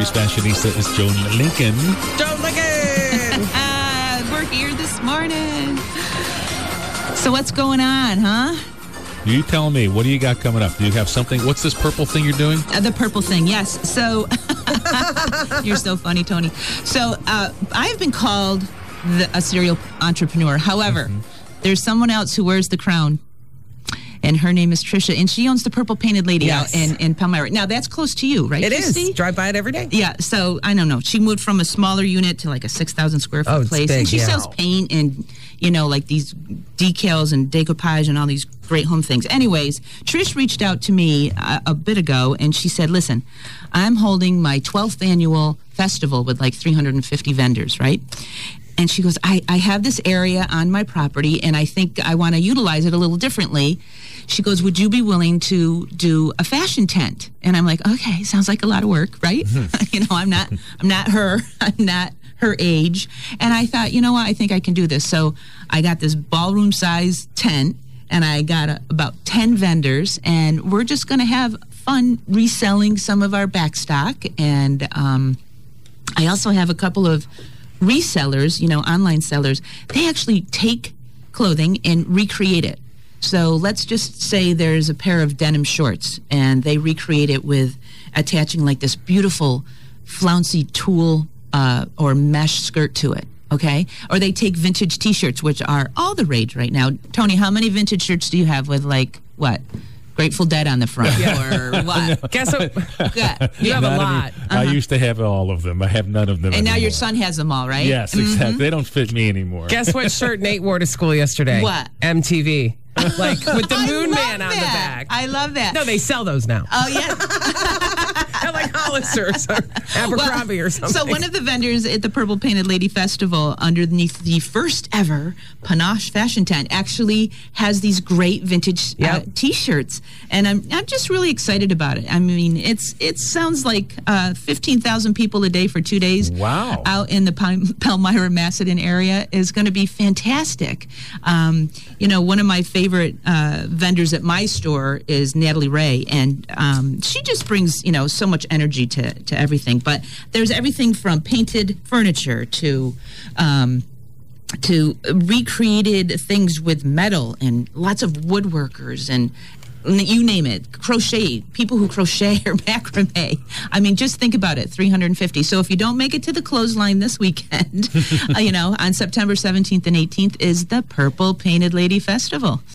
Series fashionista is Joan Lincoln. Joan Lincoln! We're here this morning. So what's going on, huh? You tell me, what do you got coming up? Do you have something? What's this purple thing you're doing? The purple thing, yes. So, you're so funny, Tony. So, I've been called a serial entrepreneur. However, there's someone else who wears the crown. And her name is Trisha, and she owns the Purple Painted Lady out in Palmyra. Now, that's close to you, right, It Christy? is. Drive by it every day. Yeah, so I don't know. She moved from a smaller unit to like a 6,000 square foot place. Big, and she sells paint and, like these decals and decoupage and all these great home things. Anyways, Trish reached out to me a bit ago, and she said, listen, I'm holding my 12th annual festival with like 350 vendors, right? And she goes, I have this area on my property, and I think I want to utilize it a little differently. She goes, would you be willing to do a fashion tent? And I'm like, okay, sounds like a lot of work, right? I'm not her age. And I thought, you know what, I think I can do this. So I got this ballroom size tent, and I got about 10 vendors, and we're just going to have fun reselling some of our back stock. And I also have a couple of resellers, online sellers. They actually take clothing and recreate it. So let's just say there's a pair of denim shorts, and they recreate it with attaching like this beautiful flouncy tulle or mesh skirt to it, okay? Or they take vintage T-shirts, which are all the rage right now. Tony, how many vintage shirts do you have with, like, what? Grateful Dead on the front, or what? Guess what? Yeah. You have a lot. I used to have all of them. I have none of them And now anymore. your son has them all, right? Yes, exactly. They don't fit me anymore. Guess what shirt Nate wore to school yesterday? What? MTV. Like with the I Moon love Man on the that. back. I love that. No, they sell those now. Oh, yeah. They're like Hollisters or Abercrombie or something. So one of the vendors at the Purple Painted Lady Festival, underneath the first ever Panache fashion tent, actually has these great vintage T-shirts, and I'm just really excited about it. I mean, it sounds like 15,000 people a day for 2 days. Wow! Out in the Palmyra Macedon area is going to be fantastic. One of my favorite vendors at my store is Natalie Ray, and she just brings so much energy to everything. But there's everything from painted furniture to recreated things with metal, and lots of woodworkers and you name it, crochet, people who crochet or macrame. I mean, just think about it, 350. So if you don't make it to the clothesline this weekend, on September 17th and 18th is the Purple Painted Lady Festival.